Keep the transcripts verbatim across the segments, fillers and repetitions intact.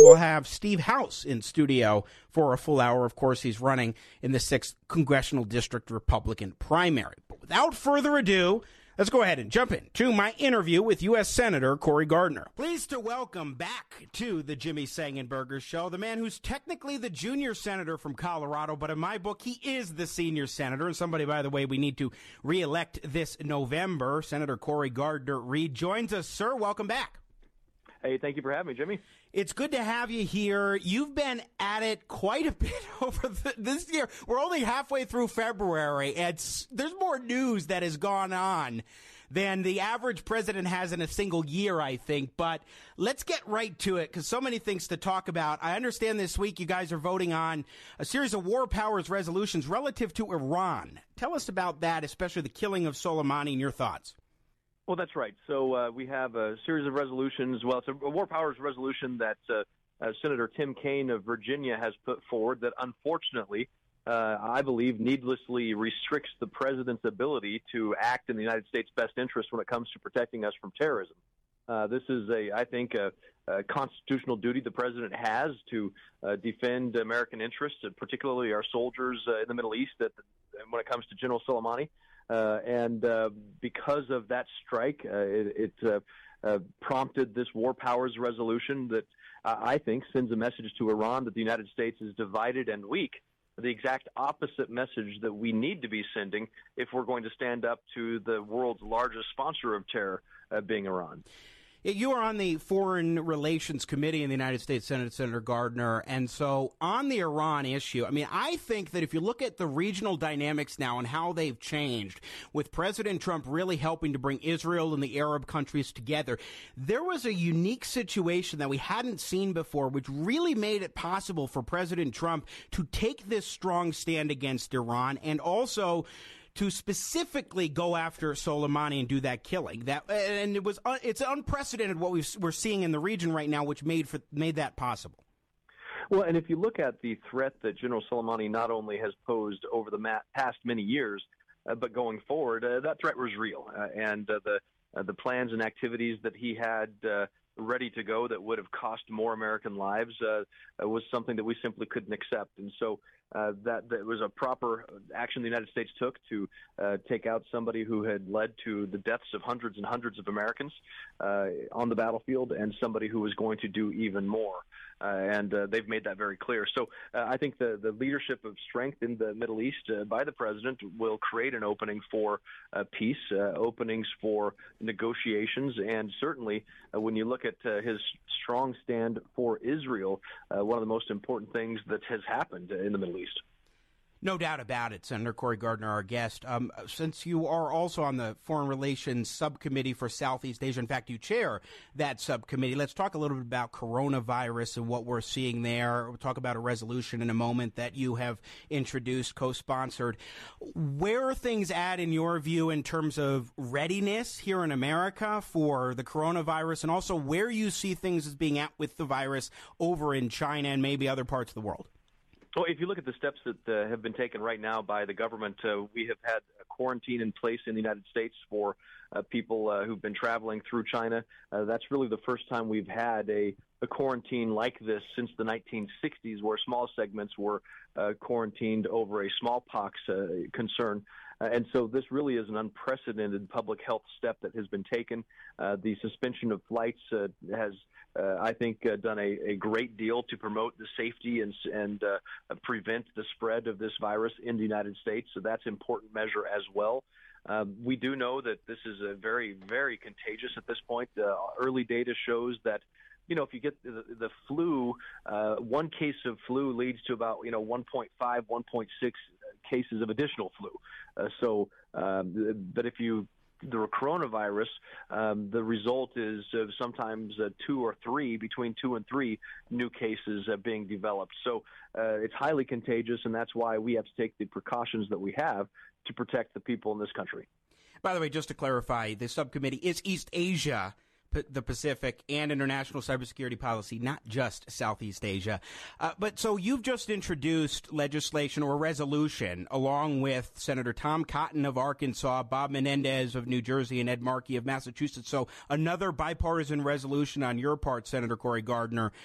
we'll have Steve House in studio for a full hour. Of course, he's running in the sixth Congressional District Republican primary. But without further ado, let's go ahead and jump into my interview with U S Senator Cory Gardner. Pleased to welcome back to the Jimmy Sangenberger Show the man who's technically the junior senator from Colorado, but in my book, he is the senior senator, and somebody, by the way, we need to reelect this November. Senator Cory Gardner Reed joins us. Sir, welcome back. Hey, thank you for having me, Jimmy. It's good to have you here. You've been at it quite a bit over the, this year. We're only halfway through February, and there's more news that has gone on than the average president has in a single year, I think. But let's get right to it, because so many things to talk about. I understand this week you guys are voting on a series of war powers resolutions relative to Iran. Tell us about that, especially the killing of Soleimani, and your thoughts. Well, that's right. So uh, we have a series of resolutions. Well, it's a war powers resolution that uh, uh, Senator Tim Kaine of Virginia has put forward that, unfortunately, uh, I believe needlessly restricts the president's ability to act in the United States' best interest when it comes to protecting us from terrorism. Uh, this is, a, I think, a, a constitutional duty the president has to uh, defend American interests, and particularly our soldiers uh, in the Middle East that, when it comes to General Soleimani. Uh, and uh, because of that strike, uh, it, it uh, uh, prompted this war powers resolution that uh, I think sends a message to Iran that the United States is divided and weak, the exact opposite message that we need to be sending if we're going to stand up to the world's largest sponsor of terror, uh, being Iran. You are on the Foreign Relations Committee in the United States Senate, Senator Gardner, and so on the Iran issue, I mean, I think that if you look at the regional dynamics now and how they've changed, with President Trump really helping to bring Israel and the Arab countries together, there was a unique situation that we hadn't seen before, which really made it possible for President Trump to take this strong stand against Iran and also to specifically go after Soleimani and do that killing. That and it was uh, it's unprecedented what we've, we're seeing in the region right now, which made for, made that possible. Well, and if you look at the threat that General Soleimani not only has posed over the ma- past many years, uh, but going forward, uh, that threat was real, uh, and uh, the uh, the plans and activities that he had Uh, ready to go that would have cost more American lives uh, was something that we simply couldn't accept. And so uh, that, that was a proper action the United States took to uh, take out somebody who had led to the deaths of hundreds and hundreds of Americans uh, on the battlefield, and somebody who was going to do even more. Uh, and uh, they've made that very clear. So uh, I think the, the leadership of strength in the Middle East uh, by the president will create an opening for uh, peace, uh, openings for negotiations, and certainly uh, when you look at uh, his strong stand for Israel, uh, one of the most important things that has happened in the Middle East. No doubt about it, Senator Cory Gardner, our guest. Um, since you are also on the Foreign Relations Subcommittee for Southeast Asia, in fact, you chair that subcommittee, let's talk a little bit about coronavirus and what we're seeing there. We'll talk about a resolution in a moment that you have introduced, co-sponsored. Where are things at, in your view, in terms of readiness here in America for the coronavirus, and also where you see things as being at with the virus over in China and maybe other parts of the world? Well, if you look at the steps that uh, have been taken right now by the government, uh, we have had a quarantine in place in the United States for uh, people uh, who've been traveling through China. Uh, that's really the first time we've had a, a quarantine like this since the nineteen sixties, where small segments were uh, quarantined over a smallpox uh, concern. Uh, and so this really is an unprecedented public health step that has been taken. Uh, the suspension of flights uh, has, uh, I think, uh, done a, a great deal to promote the safety and, and uh, prevent the spread of this virus in the United States. So that's an important measure as well. Um, we do know that this is a very, very contagious at this point. Uh, early data shows that, you know, if you get the, the flu, uh, one case of flu leads to about, you know, one point five, one point six cases of additional flu. Uh, so, um, but if you, the coronavirus, um, the result is uh, sometimes uh, two or three, between two and three new cases uh, being developed. So uh, it's highly contagious, and that's why we have to take the precautions that we have to protect the people in this country. By the way, just to clarify, the subcommittee is East Asia, the Pacific, and international cybersecurity policy, not just Southeast Asia. Uh, but so you've just introduced legislation or resolution along with Senator Tom Cotton of Arkansas, Bob Menendez of New Jersey, and Ed Markey of Massachusetts. So another bipartisan resolution on your part, Senator Cory Gardner.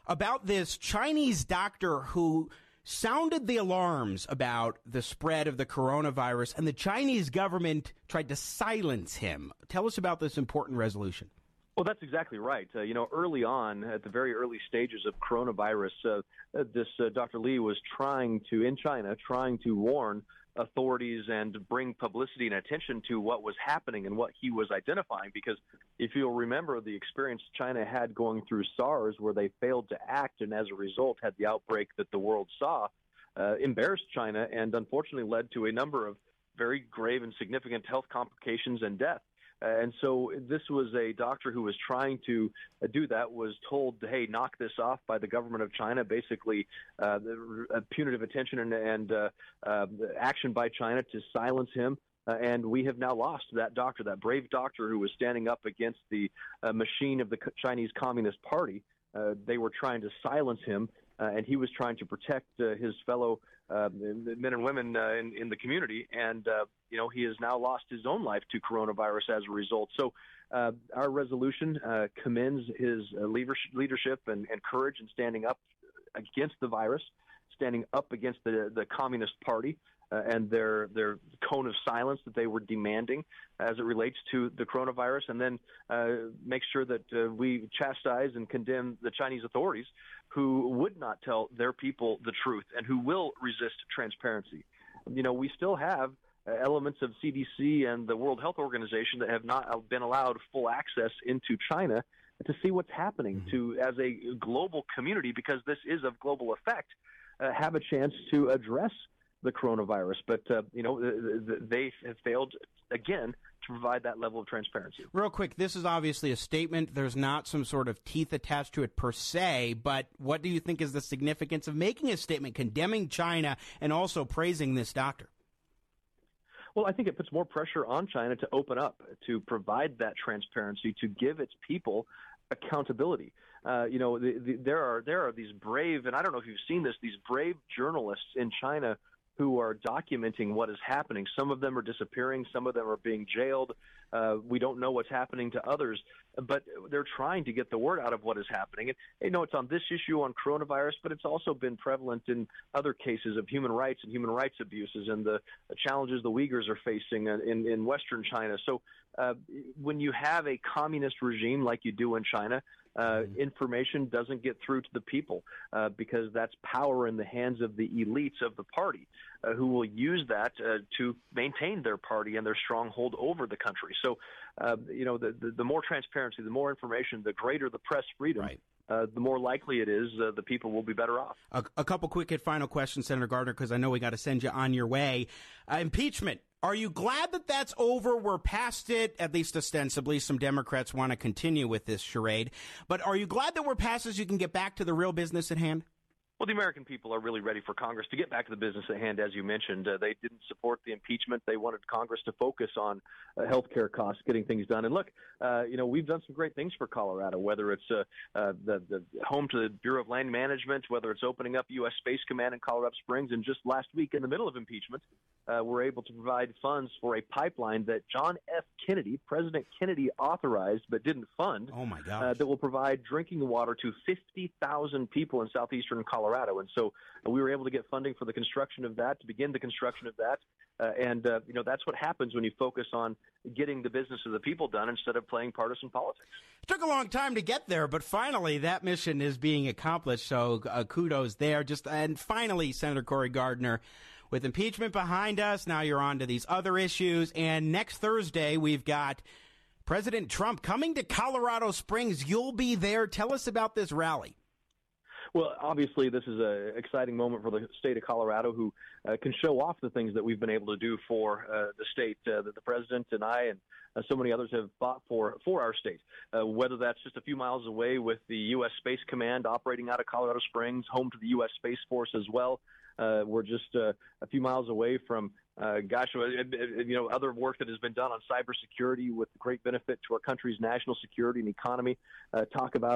about this Chinese doctor who sounded the alarms about the spread of the coronavirus, and the Chinese government tried to silence him. Tell us about this important resolution. Well, that's exactly right. Uh, you know, early on, at the very early stages of coronavirus, uh, this uh, Doctor Li was trying to, in China, trying to warn authorities and bring publicity and attention to what was happening and what he was identifying. Because if you'll remember the experience China had going through SARS, where they failed to act and as a result had the outbreak that the world saw, uh, embarrassed China and unfortunately led to a number of very grave and significant health complications and death. Uh, and so this was a doctor who was trying to uh, do that, was told, hey, knock this off by the government of China, basically uh, the, uh, punitive attention and, and uh, uh, action by China to silence him. Uh, and we have now lost that doctor, that brave doctor who was standing up against the uh, machine of the Chinese Communist Party. Uh, they were trying to silence him, uh, and he was trying to protect uh, his fellow uh, men and women uh, in, in the community. And, uh, you know, he has now lost his own life to coronavirus as a result. So uh, our resolution uh, commends his uh, leadership and, and courage in standing up against the virus, standing up against the, the Communist Party. Uh, and their their cone of silence that they were demanding as it relates to the coronavirus, and then uh, make sure that uh, we chastise and condemn the Chinese authorities who would not tell their people the truth and who will resist transparency. You know, we still have uh, elements of C D C and the World Health Organization that have not been allowed full access into China to see what's happening, mm-hmm. to, as a global community, because this is of global effect, uh, have a chance to address the coronavirus. But, uh, you know, they have failed, again, to provide that level of transparency. Real quick, this is obviously a statement. There's not some sort of teeth attached to it per se, but what do you think is the significance of making a statement condemning China and also praising this doctor? Well, I think it puts more pressure on China to open up, to provide that transparency, to give its people accountability. Uh, you know, the, the, there are there are these brave, and I don't know if you've seen this, these brave journalists in China who are documenting what is happening. Some of them are disappearing. Some of them are being jailed. Uh, we don't know what's happening to others, but they're trying to get the word out of what is happening. And you know, it's on this issue on coronavirus, but it's also been prevalent in other cases of human rights and human rights abuses and the challenges the Uyghurs are facing in, in Western China. So uh, when you have a communist regime like you do in China, Uh, information doesn't get through to the people uh, because that's power in the hands of the elites of the party uh, who will use that uh, to maintain their party and their stronghold over the country. So, uh, you know, the, the, the more transparency, the more information, the greater the press freedom. Right. Uh, the more likely it is uh, the people will be better off. A, a couple quick hit final questions, Senator Gardner, because I know we got to send you on your way. Uh, impeachment. Are you glad that that's over? We're past it, at least ostensibly. Some Democrats want to continue with this charade. But are you glad that we're past it so you can get back to the real business at hand? Well, the American people are really ready for Congress to get back to the business at hand, as you mentioned. Uh, they didn't support the impeachment. They wanted Congress to focus on uh, health care costs, getting things done. And look, uh, you know, we've done some great things for Colorado, whether it's uh, uh, the, the home to the Bureau of Land Management, whether it's opening up U S Space Command in Colorado Springs. And just last week, in the middle of impeachment, uh, we're able to provide funds for a pipeline that John F. Kennedy, President Kennedy, authorized but didn't fund. Oh, my gosh. Uh, that will provide drinking water to fifty thousand people in southeastern Colorado. Colorado. And so uh, we were able to get funding for the construction of that, to begin the construction of that. Uh, and, uh, you know, that's what happens when you focus on getting the business of the people done instead of playing partisan politics. It took a long time to get there, but finally that mission is being accomplished. So uh, kudos there. Just And finally, Senator Cory Gardner, with impeachment behind us, now you're on to these other issues. And next Thursday, we've got President Trump coming to Colorado Springs. You'll be there. Tell us about this rally. Well, obviously, this is an exciting moment for the state of Colorado, who uh, can show off the things that we've been able to do for uh, the state, uh, that the president and I and uh, so many others have fought for for our state, uh, whether that's just a few miles away with the U S Space Command operating out of Colorado Springs, home to the U S Space Force as well. Uh, we're just uh, a few miles away from, uh, gosh, you know, other work that has been done on cybersecurity with great benefit to our country's national security and economy. Uh, talk about our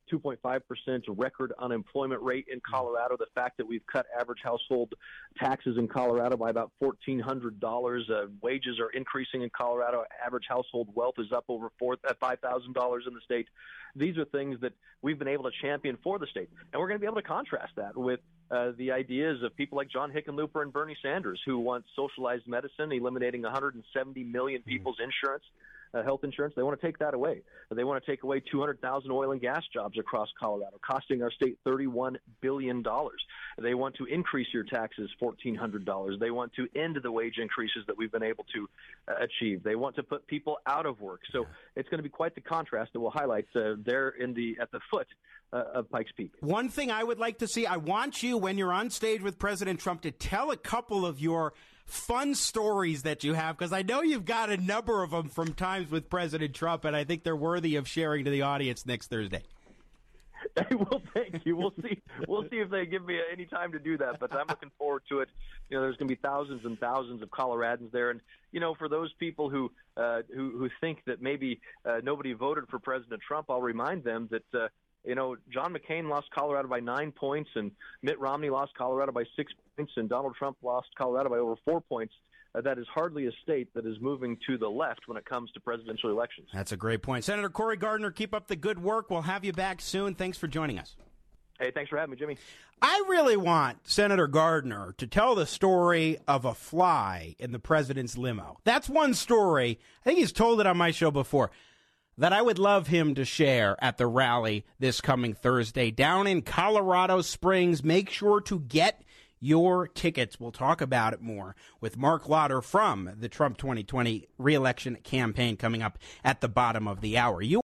two point five percent record unemployment rate in Colorado, the fact that we've cut average household taxes in Colorado by about fourteen hundred dollars, uh, wages are increasing in Colorado, average household wealth is up over five thousand dollars in the state. These are things that we've been able to champion for the state, and we're going to be able to contrast that with uh, the ideas of people like John Hickenlooper and Bernie Sanders, who want socialized medicine, eliminating one hundred seventy million people's insurance. Uh, health insurance. They want to take that away. They want to take away two hundred thousand oil and gas jobs across Colorado, costing our state thirty-one billion dollars. They want to increase your taxes fourteen hundred dollars. They want to end the wage increases that we've been able to uh, achieve. They want to put people out of work. So it's going to be quite the contrast that we'll highlight uh, there in the at the foot uh, of Pikes Peak. One thing I would like to see, I want you, when you're on stage with President Trump, to tell a couple of your fun stories that you have, because I know you've got a number of them from times with President Trump, and I think they're worthy of sharing to the audience next Thursday. Well, thank you. We'll see. We'll see if they give me any time to do that, but I'm looking forward to it. You know, there's going to be thousands and thousands of Coloradans there, and you know, for those people who uh, who, who think that maybe uh, nobody voted for President Trump, I'll remind them that. Uh, You know, John McCain lost Colorado by nine points, and Mitt Romney lost Colorado by six points, and Donald Trump lost Colorado by over four points. Uh, that is hardly a state that is moving to the left when it comes to presidential elections. That's a great point. Senator Cory Gardner, keep up the good work. We'll have you back soon. Thanks for joining us. Hey, thanks for having me, Jimmy. I really want Senator Gardner to tell the story of a fly in the president's limo. That's one story. I think he's told it on my show before, that I would love him to share at the rally this coming Thursday down in Colorado Springs. Make sure to get your tickets. We'll talk about it more with Mark Lauder from the Trump twenty twenty reelection campaign coming up at the bottom of the hour. You